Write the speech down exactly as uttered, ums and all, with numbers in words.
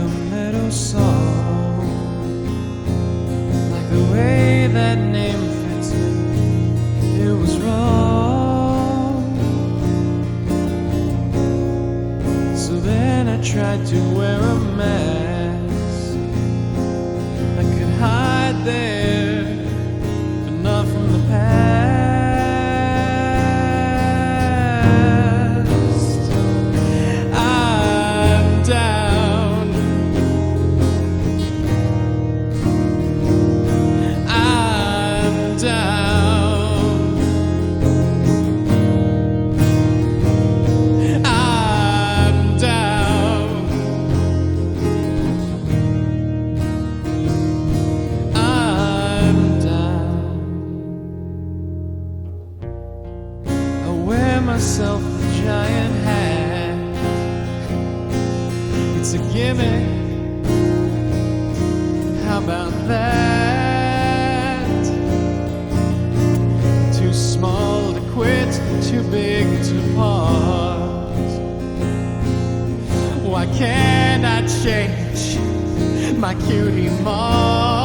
a meadow song, like the way that name fits me, it was wrong. So then I tried to wear a mask, I could hide there, but not from the past. I'm down, I'm down, I'm down, I'm down. I wear myself a giant hat, it's a gimmick, how about that? Too small to quit, too big to part. Why can't I change my cutie mark?